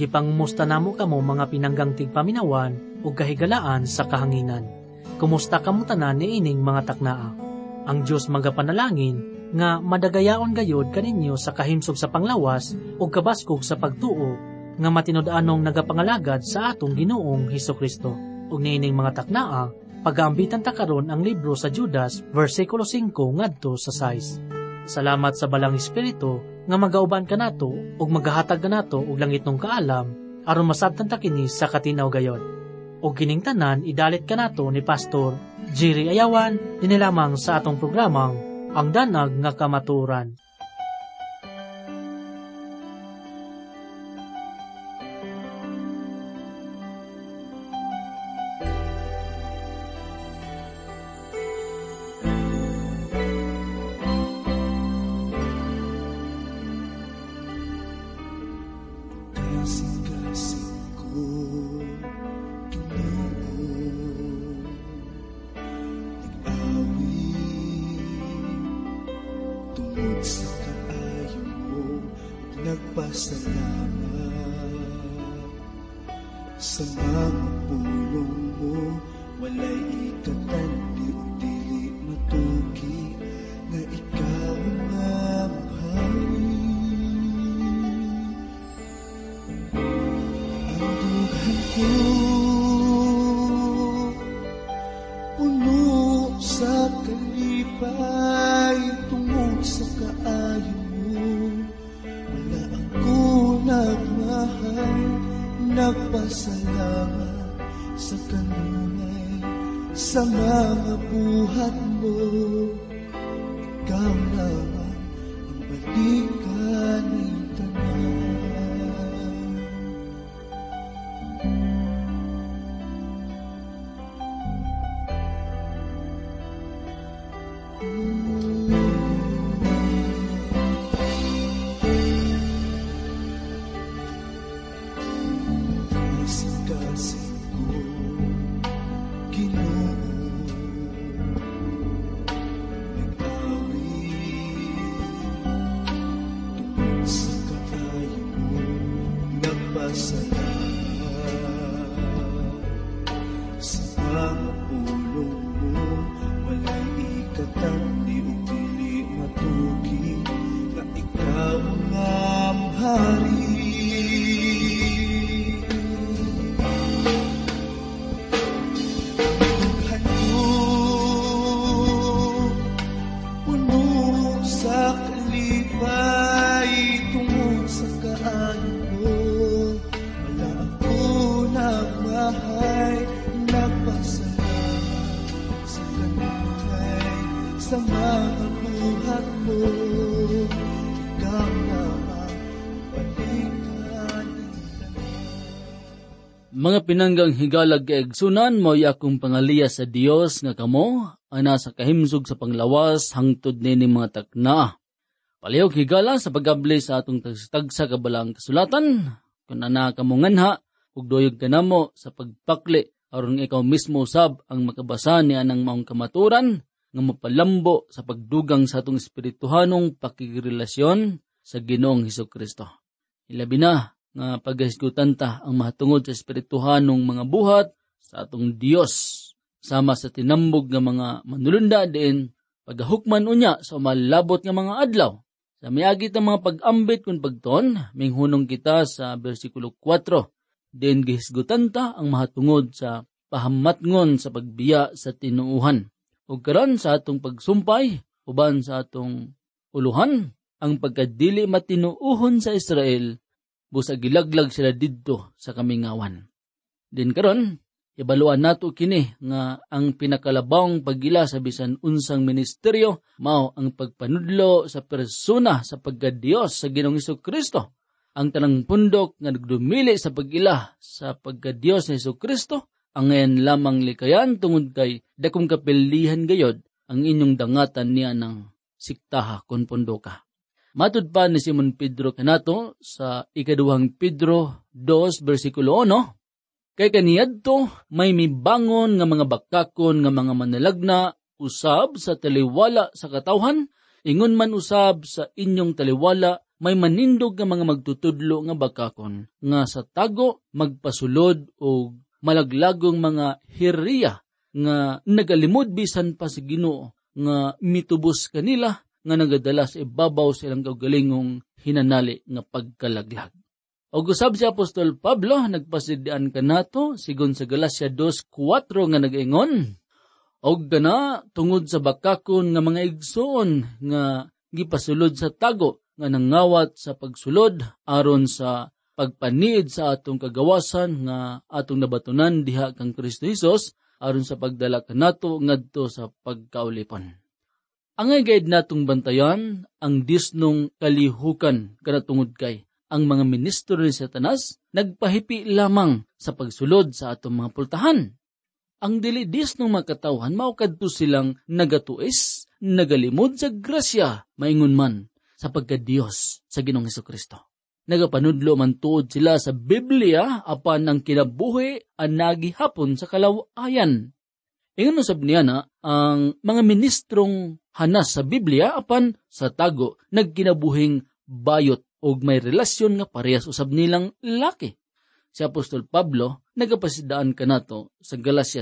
Gipangumusta namo kamo mga pinanggang tigpaminawan ug kahigalaan sa kahanginan. Kumusta kamo tanan niining mga taknaa? Ang Dios magapanalangin nga madagayaon gayod kaninyo sa kahimsog sa panglawas ug kabaskog sa pagtuo nga matinud-anong nagapangalagad sa atong Ginoong Hesukristo. Ug niining mga taknaa, pag-aambitan ta karon ang libro sa Judas, versikulo 5 ngadto sa 6. Salamat sa balang Espiritu nga magauban kanato ug magahatag kanato og langit nung kaalam aron masabtan ta kini sa katinaw gayod. Og kining tanan idalit kanato ni Pastor Jerry Ayawan dinhi lamang sa atong programang Ang Danag nga Kamaturan. Nagpasalamat sa mga pulong mo, walay ikatan, di dili matuki, nga ikaw ang hari. Ang dughan ko puno sa kalipay, tungod sa kaayo nagmahal, nagpasalamat sa kanunay, sa mga buhat mo. Ikaw naman ang balikan ng tanan. Sa mga buhat mo, ikaw naman balikan. Mga pinanggang higalag kaigsunan, mo'y akong pangaliya sa Dios nga kamo, ana sa kahimsog sa panglawas, hangtod nini mga takna. Palihog higala sa pagabli sa atong tagsa kabalang kasulatan, kung ana kamunganha, ug doyog kanamo sa pagpakli, aron ikaw mismo usab ang makabasa ni anang maong kamaturan, nga mapalambo sa pagdugang sa atong espirituhanong pakikirelasyon sa Ginoong Hesukristo. Ilabi na nga paghisgutan ta ang mahatungod sa espirituhanong mga buhat sa atong Dios, sama sa tinambog nga mga manulunda diin paghukman unya sa malabot nga mga adlaw. Sa miagi ta mga pag-ambit kung pagton, minghunong kita sa versikulo 4, diin gihisgutan ta ang mahatungod sa pahamatngon sa pagbiya sa tinuuhan. O karon sa atong pagsumpay, uban sa atong uluhan, ang pagkadili matinuuhon sa Israel, busa gilaglag sila didto sa kamingawan. Din karon, ibaluan nato kini nga ang pinakalabawng pagila sa bisan unsang ministeryo, mao ang pagpanudlo sa persona sa pagkadiyos sa Ginoong Hesukristo. Ang tanang pundok nga nagdumili sa pagila sa pagkadiyos ni Hesukristo, ang ngayon lamang likayan tungod kay dakong kapilihan gayod ang inyong dangatan niya ng siktaha kon pondoka. Matud pa ni Simon Pedro kanato sa ikaduhang Pedro 2 versikulo 1, kay kaniyadto may mibangon nga mga bakakon nga mga manalagna usab sa taliwala sa katawhan, ingon man usab sa inyong taliwala may manindog nga mga magtutudlo nga bakakon nga sa tago magpasulod o malaglagong mga hiriya nga nagalimod bisan pa sa Ginoo nga mitubos kanila nga nagadala sa ibabaw silang kaugalingong hinanali nga pagkalaglag. O gusab si Apostol Pablo, nagpasidaan kanato sigon sa Galacia 2:4 nga nag-ingon, og gana tungod sa bakakon nga mga igsoon nga gipasulod sa tago nga nangawat sa pagsulod aron sa pagpaniid sa atong kagawasan nga atong nabatunan diha kang Kristo Hesus aron sa pagdala kanato ngadto sa pagkaulipon. Angay gayud natong bantayan ang disnong kalihukan kanatungod kay ang mga ministro ni Satanas nagpahipi lamang sa pagsulod sa atong mga pultahan. Ang dili disnong makatawhan mao kadto silang nagatuis, nagalimod sa grasya maingon man sa pagka-Dios sa Ginoong Hesukristo. Nagapanudlo man tuod sila sa Biblia apan ang kinabuhi ang nagihapon sa kalawayan. Ingon usab niya na ang mga ministrong hanas sa Biblia apan sa tago nagkinabuhing bayot og may relasyon nga parehas usab nilang laki. Si Apostol Pablo nagapasidaan kanato sa Galacia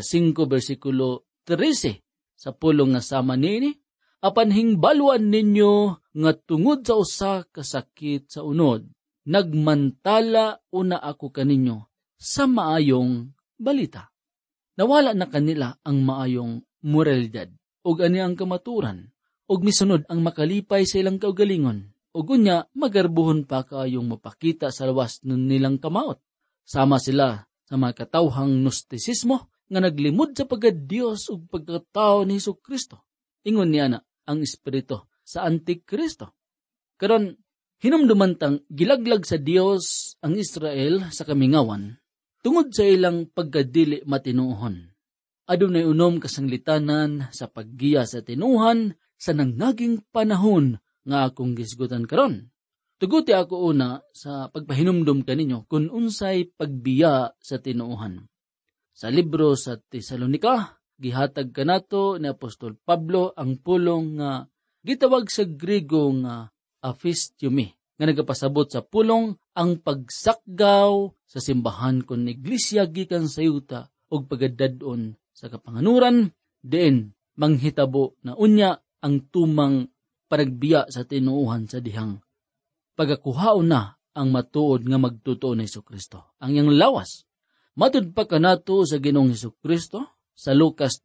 5:13 sa pulong nga sama niini, apan hingbaluan ninyo nga tungod sa usa ka sakit sa unod, nagmantala una ako kaninyo sa maayong balita. Nawala na kanila ang maayong moralidad, ug ani ang kamaturan, ug misunod ang makalipay sa ilang kaugalingon, ug unya magarbuhon pa kaayong mapakita sa lawas nun nilang kamaot. Sama sila sa mga katawhang gnostisismo nga naglimod sa pagka-Dios ug pagkatao ni Hesukristo. Ingon niya na ang espiritu sa Antikristo. Karon hinumdumantang gilaglag sa Dios ang Israel sa kamingawan tungod sa ilang pagkadili matinuohon. Adunay unom kasanglitanan sa paggiya sa tinuhan sa nangaging panahon nga akong gisgutan karon. Tuguti ako una sa pagpahinumdum kaninyo kung unsay pagbiya sa tinuohan. Sa libro sa Tesalonika, gihatag kanato ni Apostol Pablo ang pulong nga gitawag sa Griego nga aphistiumi, nga nagapasabot sa pulong ang pagsakgaw sa simbahan kon iglesia gikan sa yuta ug pagadadon sa kapanganuran, diin manghitabo na unya ang tumang panagbiya sa tinuohan sa dihang pagakuhaon na ang matuod nga magtotoo ni Hesukristo. Ang iyang lawas, matud pa kanato sa Ginoong Hesukristo sa Lucas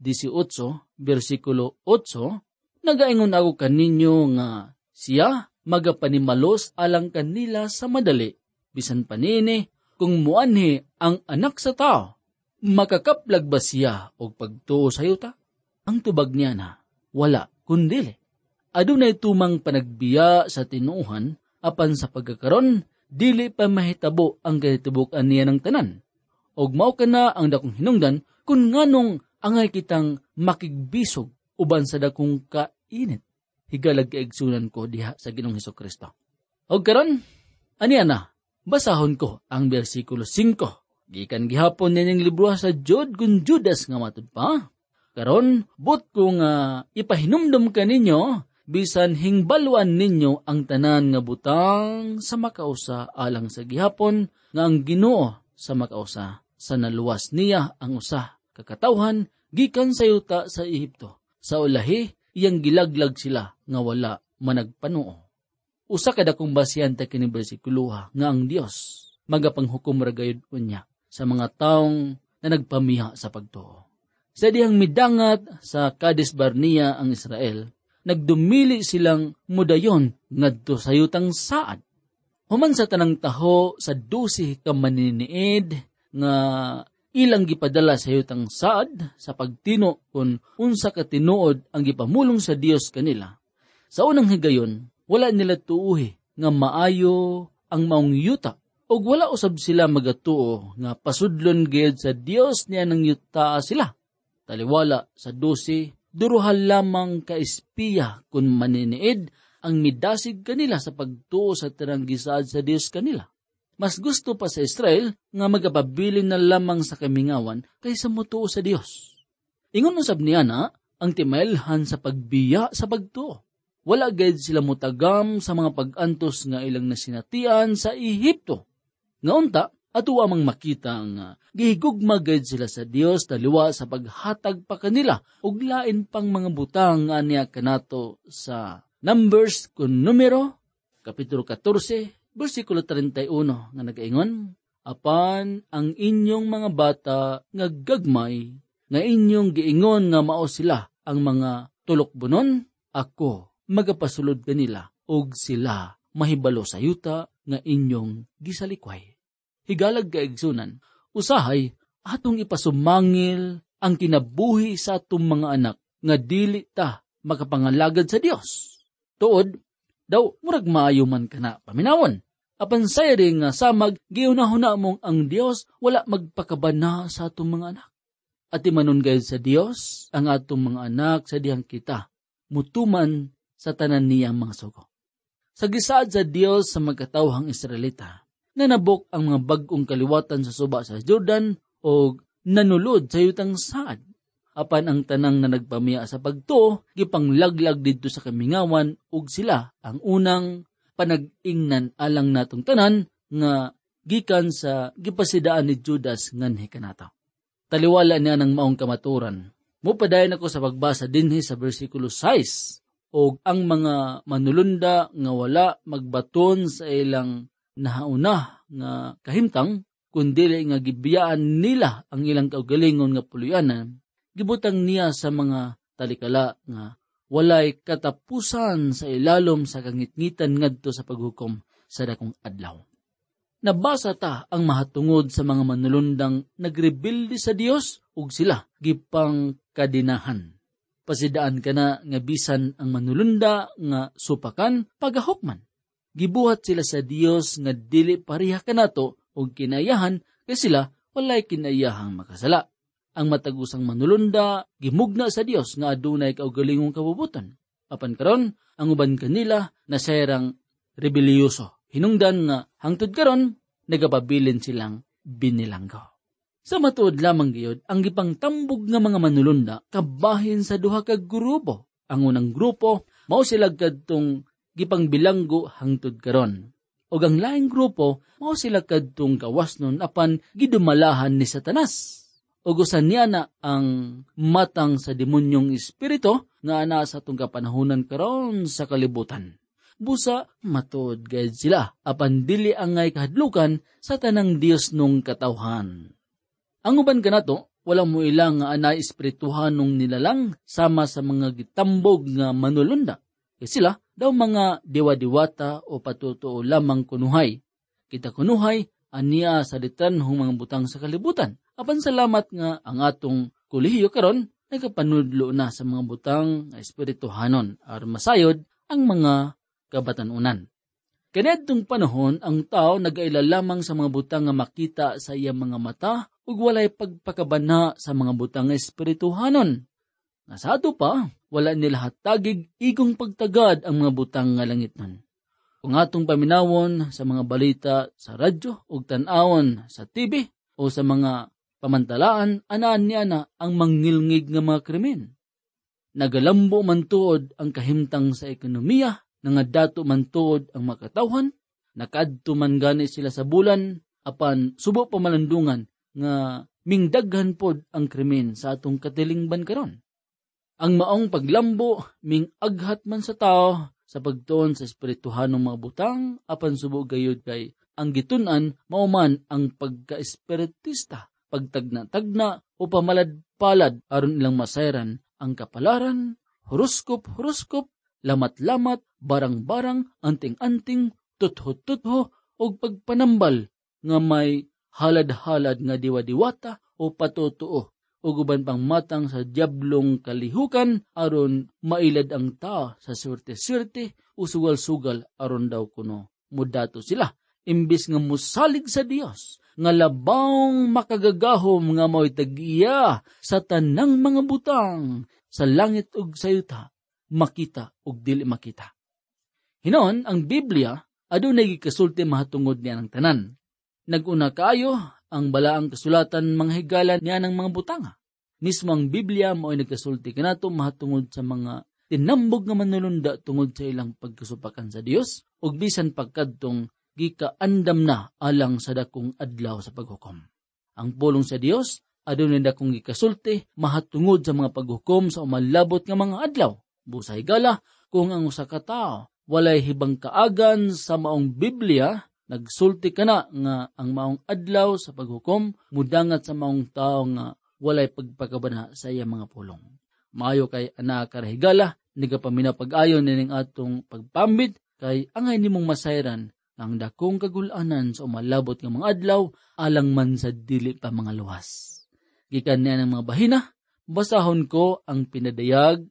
18:8, nagaingon ako kaninyo nga siya magapanimalos alang kanila sa madali, bisan panini kung muanhi ang anak sa tao, makakaplag ba siya og pagtuo sa yuta? Ang tubag niya na, wala kundili. Adunay tumang panagbiya sa tinuohan, apan sa pagkakaron, dili pa mahitabo ang kahitibuk-an niya ng tanan. Og mao kana ang dakong hinungdan kung nganong angay kitang makigbisog uban sa dakong kainit. Higalag kaigsunan ko diha sa Ginoong Hesukristo. Og karon, aniya na, basahon ko ang bersikulo 5. Gikan gihapon nining libro sa Jud kun Judas nga matud pa. Karon, but ko nga ipahinumdum kaninyo, bisan hingbaluan ninyo ang tanan nga butang sa makausa alang sa gihapon nga ang Ginoo sa makausa sa naluwas niya ang usa kakatawhan gikan sa yuta sa Ehipto. Sa ulahi iyang gilaglag sila nga wala managpanuo. Usa kada kong basiyanta kini bersikulo nga ang Dios magapanghukom ra gayud unya sa mga taong na nagpamiha sa pagtuo. Sa dihang midangat sa Kades Barnea ang Israel, nagdumili silang mudayon ngadto sa yutang saad. Human sa tanang taho sa 12 ka maniniid nga ilang gipadala sa yutang saad sa pagtino kung unsa ka tinuod ang gipamulong sa Dios kanila. Sa unang higayon, wala nila tuuhi nga maayo ang maong yuta ug wala usab sila magatuo nga pasudlon gayud sa Dios niya nang yuta sila. Taliwala sa 12 duruhal lamang ka espiya kun maniniid ang midasig kanila sa pagtuo sa tirang gisaad sa Dios kanila. Mas gusto pa sa Israel nga magapabilin na lamang sa kamingawan kaysa mutuo sa Dios. Ingon usab niya na ang timailhan sa pagbiya sa pagtuo. wala gayud sila mutagam sa mga pag-antos nga ilang nasinatian sa Ehipto. Nga unta, ato amang makita nga gihigugma gayud sila sa Dios daliwa sa paghatag pa kanila ug lain pang mga butang nga niya kanato sa Numbers kun numero kapitulo 14 bersikulo 31 nga nagaingon, apan ang inyong mga bata nga gagmay nga inyong giingon nga mao sila ang mga tulokbonon, ako magapasulod kanila ug sila mahibalo sa yuta nga inyong gisalikway. Higalag kaigsunan, usahay atong ipasumangil ang kinabuhi sa atong mga anak nga dili ta makapangalagad sa Dios. Tuod, daw murag maayo man kana paminawon. Apan sayri nga samag giunahuna mong ang Dios wala magpakabana sa atong mga anak. At imanon gayud sa Dios ang atong mga anak sa dihang kita mutuman sa tanan niyang mga sugo. Sa gisaad sa Dios sa magkatawhang Israelita, nanabok ang mga bag-ong kaliwatan sa suba sa Jordan o nanulod sa yutang saad. Apan ang tanang na nagpamiya sa pagtuo, gipanglaglag dito sa kamingawan ug sila ang unang panag-ingnan alang natong tanan nga gikan sa gipasidaan ni Judas nganhi kanato. Taliwala niya ng maong kamaturan. Mupadayon ako sa pagbasa dinhi sa bersikulo 6 og ang mga manulunda nga wala magbaton sa ilang nahauna nga kahimtang kundi nga gibiyaan nila ang ilang kaugalingon nga puluyanan, gibutang niya sa mga talikala nga walay katapusan sa ilalom sa kangitngitan ngadto sa paghukom sa dakong adlaw. Nabasa ta ang mahatungod sa mga manulundang nagrebelde sa Dios ug sila gipang kadinahan. Pasidaan kana nga bisan ang manulunda nga supakan pagahukman. Gibuhat sila sa Dios nga dili pareha kanato ug kinayahan kay sila walay kinayahang makasala. Ang matagusang manulunda gimugna sa Dios nga adunay kaugalingong kabubuton. Apan karon ang uban kanila nasayarang rebelyoso. Hinungdan nga hangtod karon nagapabilin silang binilanggo. Sa matuod lamang gayud ang gipangtambog nga mga manulunda kabahin sa duha ka grupo. Ang unang grupo mao sila kadtong gipangbilanggo hangtod karon. Ug ang laing grupo mao sila kadtong gawasnon apan gidumalahan ni Satanas. Ug usan niya na ang matang sa demonyong espiritu nga ana sa atong kapanahunan karon sa kalibutan. Busa matuod gayud sila apan dili angay kahadlukan sa tanang Dios nung katawhan. Ang uban kanato wala mo ilang nga anay espirituhanong nilalang sama sa mga gitambog nga manulunda. Kay sila daw mga diwa-diwata o patutuo lamang kunuhay. Kita kunuhay aniya sa ditanhong mga butang sa kalibutan. Apan salamat nga ang atong kolehiyo karon nagapanudlo na sa mga butang nga espirituhanon aron masayod ang mga kabatanunan. Kaniadtong panahon ang tao nagaila lamang sa mga butang nga makita sa iyang mga mata ug walay pagpakabana sa mga butang nga espirituhanon. Nga sa ato pa, wala nila hatagig igong pagtagad ang mga butang nga langitnon. Kung atong paminawon sa mga balita sa radyo ug tan-awon sa TV o sa mga pamantalaan, anaan niya na ang mangilngig nga mga krimen. Nagalambo man tuod ang kahimtang sa ekonomiya, nangadato man tuod ang makatawhan, nakadto man gani sila sa bulan, apan subo pamalandungan nga mingdaghan pod ang krimen sa atong katilingban karon. Ang maong paglambo ming aghat man sa tao sa pagtuon sa espirituhanong mga butang, apan subo gayud kay ang gitun-an mao man ang pagka-espiritista, pagtagna-tagna o pamalad-palad aron ilang masayran ang kapalaran, horoskop, lamat-lamat, barang-barang, anting-anting, tutho-tutho, o pagpanambal nga may halad-halad nga diwa-diwata o patutuo o guban pang matang sa diablong kalihukan aron mailad ang tao sa swerte-swerte o sugal-sugal aron daw kuno mudato sila. Imbis nga musalig sa Dios, nga labawng makagagahom nga mao'y tag-iya sa tanang mga butang sa langit ug sa yuta, makita ug dili makita. Hinon, ang Biblia, adunay gikasulti mahatungod niya ng tanan. Naguna kayo ang balaang kasulatan mga higala niya ng mga butanga. Mismo ang Biblia mao'y nagkasulti kanato mahatungod sa mga tinambog nga manulunda tungod sa ilang pagkasupakan sa Dios ug bisan pagkadtong gikaandam na alang sa dakong adlaw sa paghukom. Ang pulong sa Dios adunay dakong gikasulti mahatungod sa mga paghukom sa umalabot nga mga adlaw. Busa higala kung ang usa ka tawo walay hibang kaagan sa maong Biblia, nagsulti kana nga ang maong adlaw sa paghukom mudangat sa maong tawo nga walay pagpakabana sa iya mga pulong. Maayo kay ana karahigala nigapaminaw pag-ayon nining atong pagpambid kay angay nimong masayran ang dakong kagul-anan sa umalabot nga mga adlaw alang man sa dili pa mga luwas. Gikan niya ng mga bahina, basahon ko ang pinadayag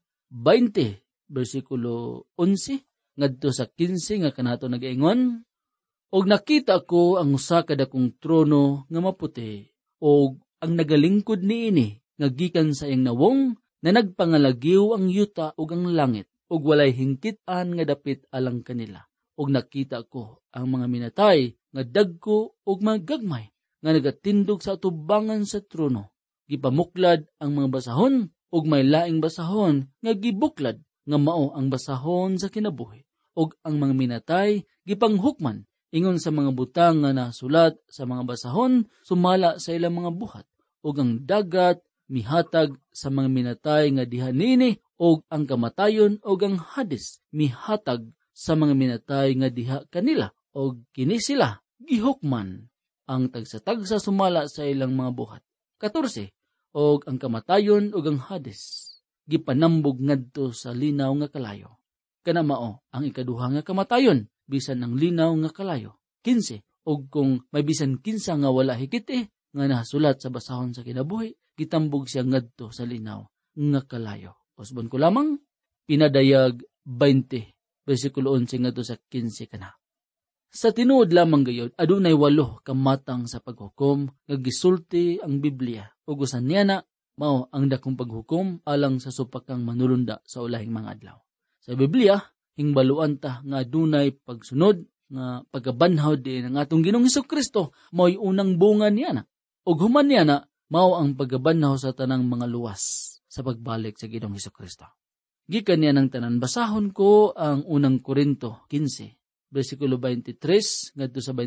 20 bersikulo 11 ngadto sa 15 nga kanato nagaingon, og nakita ko ang usa ka dakong trono nga maputi og ang nagalingkod niini nga gikan sa iyang nawong na nagpangalagiw ang yuta ug ang langit ug walay hingkit-an nga dapit alang kanila. Og nakita ko ang mga minatay nga dagko ug magagmay nga nagatindog sa atubangan sa trono. Gipamuklad ang mga basahon ug may laing basahon nga gibuklad nga mao ang basahon sa kinabuhi. Og ang mga minatay gipanghukman ingon sa mga butang nga nasulat sa mga basahon sumala sa ilang mga buhat. Og ang dagat mihatag sa mga minatay nga diha nini og ang kamatayon og ang Hades mihatag sa mga minatay nga diha kanila og kini sila gihukman ang tagsa-tagsa sumala sa ilang mga buhat. 14 og ang kamatayon og ang Hades gipanambog ngadto sa linaw nga kalayo. Kana mao ang ikaduha nga kamatayon bisan ang linaw nga kalayo. 15 og kung may bisan kinsa nga wala higit nga nasulat sa basahon sa kinabuhi gitambog siya ngadto sa linaw nga kalayo. Usbon ko lamang pinadayag 20 bersikulo 11 ngadto sa 15 kana. Sa tinuod lamang gayud adunay 8 kamatang sa paghukom nga gisulti ang Biblia ug usan niya na mao ang dakong paghukom alang sa supakang manulunda sa ulahing mga adlaw. Sa Biblia hingbaluan ta nga adunay pagsunod nga pagabanhaw din ang atong Ginoong Hesukristo mao'y unang bunga niya na ug human niya na mao ang pagabanhaw sa tanang mga luwas sa pagbalik sa Ginoong Hesukristo. Gikan niya ng tanan basahon ko ang unang Korinto 15 bersikulo 23 ngadto sa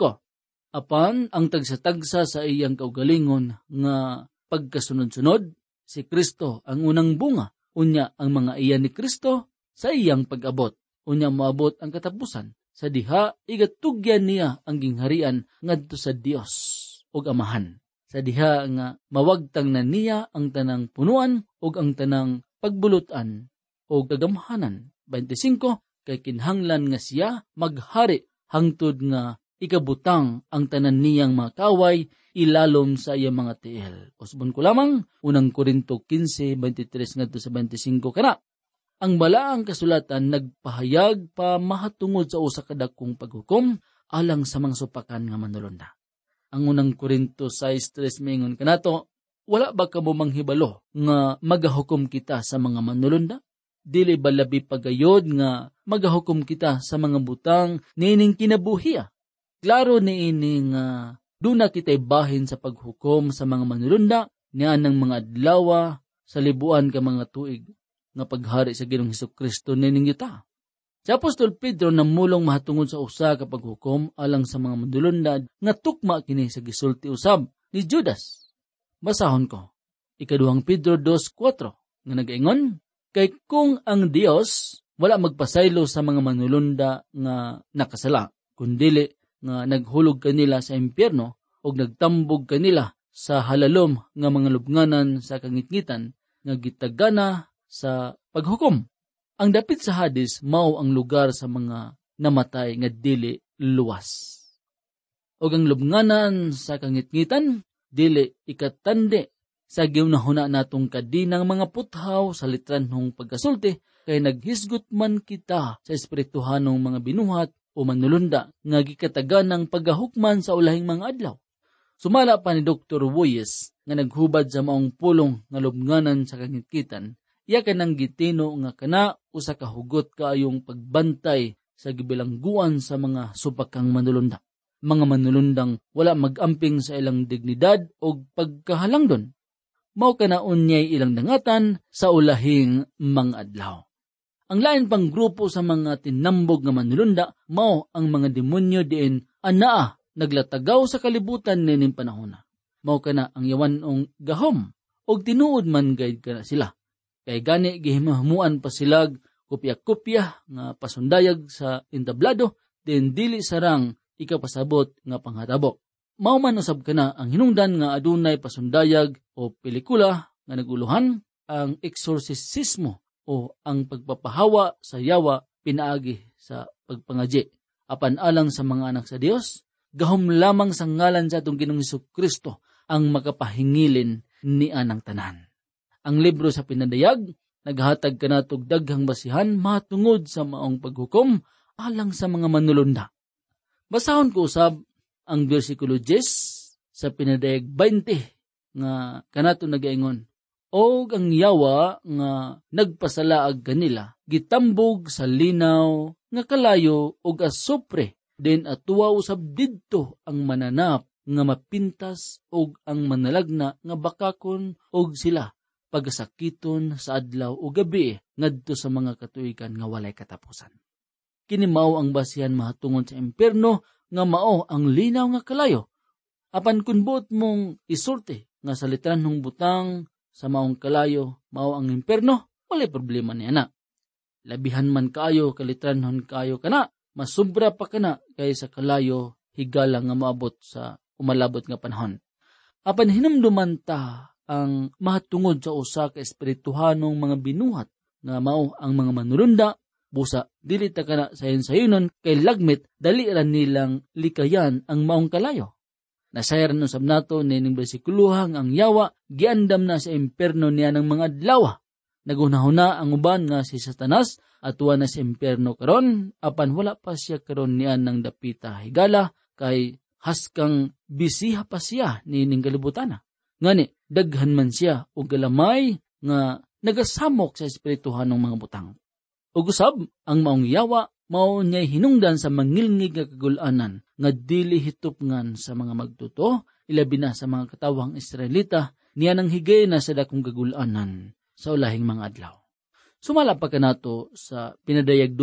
25. Apan ang tagsa-tagsa sa iyang kaugalingon nga pagkasunod-sunod si Kristo ang unang bunga, unya ang mga iyan ni Kristo sa iyang pag-abot, unya moabot ang katapusan sa diha igatugyan niya ang gingharian ngadto sa Dios ug Amahan. Sa diha nga mawagtang na niya ang tanang punuan ug ang tanang pagbulutan ug kagamhanan. 25 kay kinhanglan nga siya maghari hangtod nga ikabutang ang tanan niyang mga kaway ilalom sa iyang mga tiil. Usbon ko lamang unang Korinto 15:23 ngadto sa 25 kana. Ang balaang kasulatan nagpahayag pa mahatungod sa usa ka dakong paghukom alang sa mga supakan nga manulunda. Ang unang Korinto 6:3 mingon kanato, wala ba kamo manghibalo nga magahukom kita sa mga manulunda? Dili ba labi pagayod nga magahukom kita sa mga butang nining kinabuhiya? Klaro niini nga duna kita'y bahin sa paghukom sa mga manulunda niyan ng mga adlaw sa libuan ka mga tuig nga paghari sa Ginoong Hesukristo nining yuta. Si Apostol Pedro namulong mahatungod sa usa ka paghukom alang sa mga manulunda nga tukma kini sa gisulti usab ni Judas. Basahon ko. Ikaduhang Pedro 2:4 nga nagaingon, kay kung ang Dios wala magpasaylo sa mga manulunda nga nakasala, kundili nga naghulog kanila sa impyerno o nagtambog kanila sa halalom nga mga lubnganan sa kangitngitan nga gitagana sa paghukom. Ang dapit sa Hades mao ang lugar sa mga namatay nga dili luwas. O ang lubnganan sa kangitngitan dili ikatande sa giunahuna natong kadinang mga puthaw sa litranhong pagkasulti kay naghisgot man kita sa espirituhanong mga binuhat o manulunda nga gikataganang paggahukman sa ulahing mga adlaw. Sumala pa ni Dr. Woyes nga naghubad sa maong pulong nga lubnganan sa kangitkitan, iya kanang gitino nga kana usa ka hugot kaayong pagbantay sa gibilangguan sa mga supakang manulunda. Mga manulundang wala magamping sa ilang dignidad o pagkahalangdon. Mao kana unyay ilang dangatan sa ulahing mga adlaw. Ang lain pang grupo sa mga tinambog nga manulunda mao ang mga demonyo diin anaa naglatagaw sa kalibutan nining panahon. Mao kana ang yawanong gahom og tinuod man gayud kana sila. Kay gani gihimamuan pa silag kopya-kopya nga pasundayag sa entablado din dili sarang ikapasabot nga panghatabo. Mao man usab kana ang hinungdan nga adunay pasundayag o pelikula nga naguluhan ang eksorsisismo o ang pagpapahawa sa yawa pinaagi sa pagpangadyi. Apan alang sa mga anak sa Dios, gahom lamang sa ngalan sa atong Ginoong Hesukristo ang makapahingilin ni anang tanan. Ang libro sa pinadayag naghatag kanatog daghang basihan matungod sa maong paghukom alang sa mga manulunda. Basahon ko usab ang bersikulo 10 sa pinadayag 20 nga kanato nagaingon, og ang yawa nga nagpasalaag kanila gitambog sa linaw nga kalayo og asupre den atuwa usab didto ang mananap nga mapintas og ang manalagna nga bakakon og sila pagasakiton sa adlaw o gabi ngadto sa mga katuigan nga walay katapusan. Kini mao ang basihan mahatungon sa impierno nga mao ang linaw nga kalayo. Apan kun buot mong isulti nga sa litranhong butang sa maong kalayo mao ang impierno, walay problema niya na. Labihan man kaayo kalitranhon kaayo kana, masubra pa kana kay sa kalayo higala nga maabot sa umalabot nga panahon. Apan hinumduman ta ang mahatungod sa usa ka espirituhanong mga binuhat nga mao ang mga manulunda, busa dili ta kana sayon-sayonon kay lagmit dali ra nilang likayan ang maong kalayo. Nasayran usab nato nining bersikulohang ang yawa giandam na sa impierno niya ng mga adlaw. Nagunahuna ang uban nga si Satanas atuwa na sa impierno karon, apan wala pa siya karon niyan ng dapita higala kay haskang bisiha pa siya nining kalibutan. Ngani daghan man siya og galamay nga nagasamok sa espirituhanong mga butang. Ug usab ang maong yawa mao niya'y hinungdan sa mangilngig nga kagul-anan nga dili hitupngan sa mga magtuto, ilabi na sa mga katawang Israelita, niya nang higay na sa dakong kagul-anan sa ulahing mga adlaw. Sumala pa kanato sa pinadayag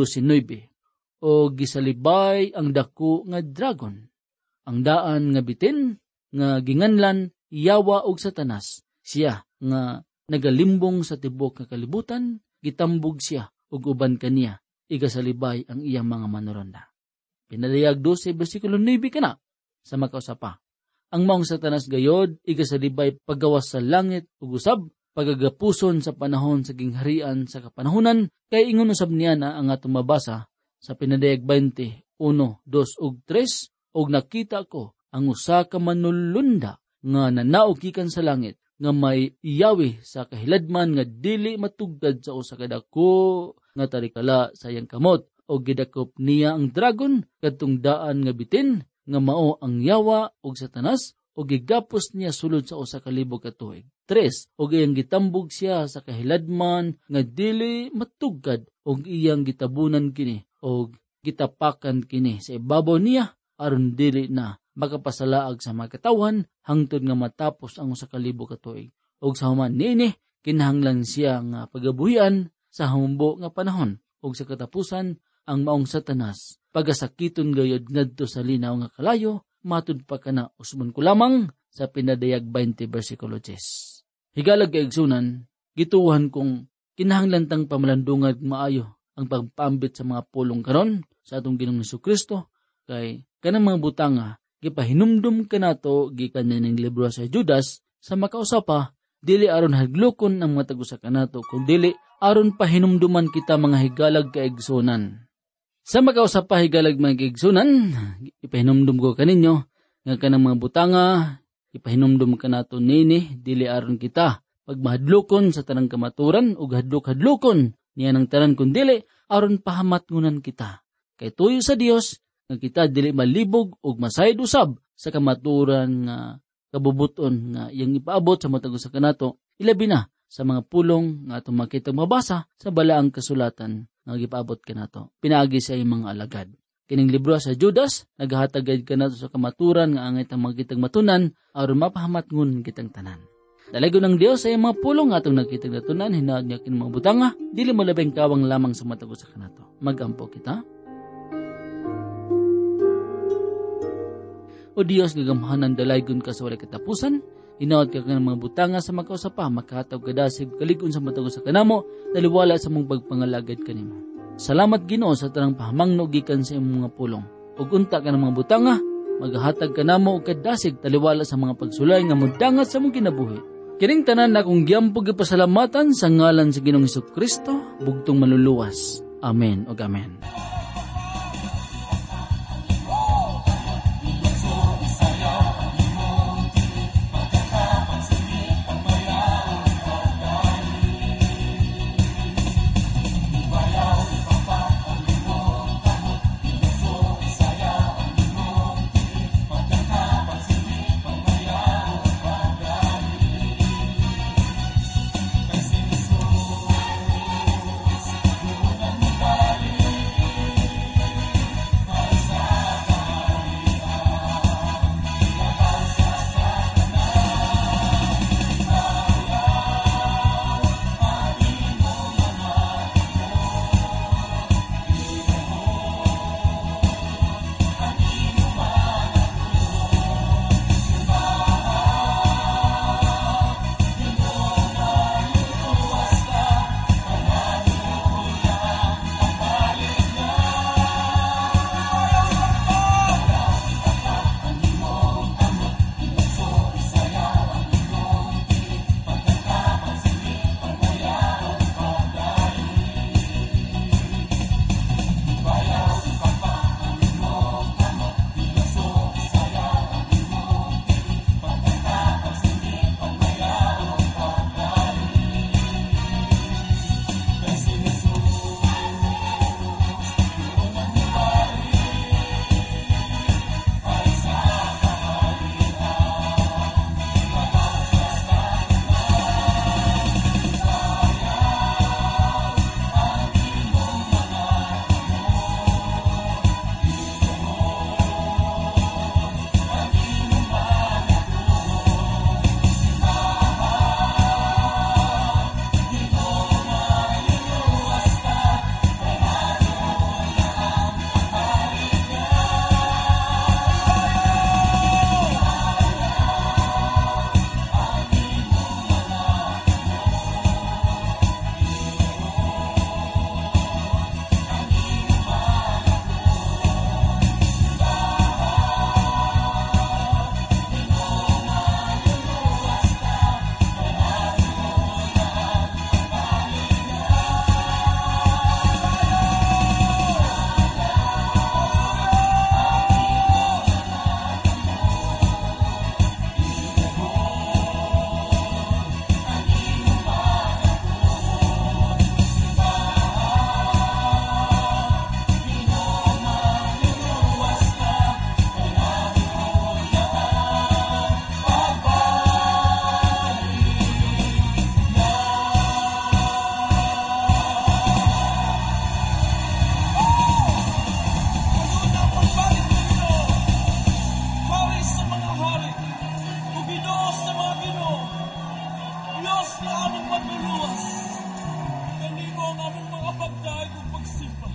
12:9, o gisalibay ang dako nga dragon, ang daan nga bitin, nga ginganlan, yawa og Satanas, siya nga nagalimbong sa tibok nga kalibutan, gitambog siya ug uban kaniya, igasalibay ang iyang mga manurunda. Pinadayag 12 bersikulo 9 kana sa makausapa. Ang maong Satanas gayod, igasalibay paggawas sa langit ug usab, pagagapuson sa panahon sa gingharian sa kapanahunan, kay ingon usab niya na ang atong mabasa sa pinadayag 20, 1, 2 ug 3, og nakita ko ang usa ka manulunda nga nanaog gikan sa langit, nga may iyawi sa kahiladman nga dili matugdad sa usa ka dako nga tarikala sa iyang kamot, o gidakop niya ang dragon kadtong daan nga bitin nga mao ang yawa og Satanas, o gigapos niya sulod sa usa ka libo ka tuig. 3, og iyang gitambog siya sa kahiladman nga dili matugdad, og iyang gitabunan kini og gitapakan kini sa ibabaw niya aron dili na makapasalaag sa mga katawan hangtod nga matapos ang usa ka libo ka tuig. Og sa human niini kinahanglan siya nga pagabuhian sa humbo nga panahon, og sa katapusan ang maong Satanas pagasakiton gayud ngadto sa linaw nga kalayo, matud pa kana usbon ko lamang sa pinadayag 20 bersikulo 10. Higalag kay igsunan, gituhan kong kinahanglan tang pamalandungag maayo ang pagpaambit sa mga pulong karon sa atong Ginoong Hesukristo, kay kanang mga butanga gipahinumdum kanato gikan ning libro sa Judas sa makausapa, dili aron haglukon ang mga tagusa kanato, kundi aron pahinumduman kita mga higalag kaigsunan. Sa makausapa higalag mga kaigsunan, ipahinumdum ko kaninyo nga kanang mga butanga, ipahinumdum kanato nini, dili aron kita pagmahadlukon sa tanang kamaturan ug hadlok-hadlukon niya ng tanan, kundi aron pahamatngunan kita. Kay tuyo sa Dios nga kita dili malibog ug masayod usab sa kamaturan nga kabubuton nga iyang ipaabot sa matag sa kanato, ilabi na sa mga pulong nga atong makitang mabasa sa balaang kasulatan nga gipaabot kanato pinaagi sa iyang mga alagad. Kining libro sa Judas naghatag kanato sa kamaturan nga angay tang makitang matunan aron mapahamatngon kitang tanan. Dalago ng Dios sa iyang mga pulong atong nakitag natunan, hinaad niya kin mga butanga, dili mo labing kawang lamang sa matago sa kanato. Magampo kita. O Dios, gagamhanan dalaygon ka sa walay katapusan, hinaad ka ng mga butanga sa makausapa, makataw kadasig kaligon sa matago sa kanamo, daliwala sa mong pagpangalagad kanimo. Salamat Ginoo sa tanang pahamangno gikan sa imong mga pulong. Ug unta ka ng mga butanga, maghatag ka namo og kadasig taliwala sa mga pagsulay nga modangat sa mong kinabuhi. Kining tanan na akong giampo gipasalamatan sa ngalan sa Ginoong Hesukristo, bugtong maluluwas. Amen ug amen. Diyos na among matuluwas. Kanimo ang among mga pagdaig ug pagsimba.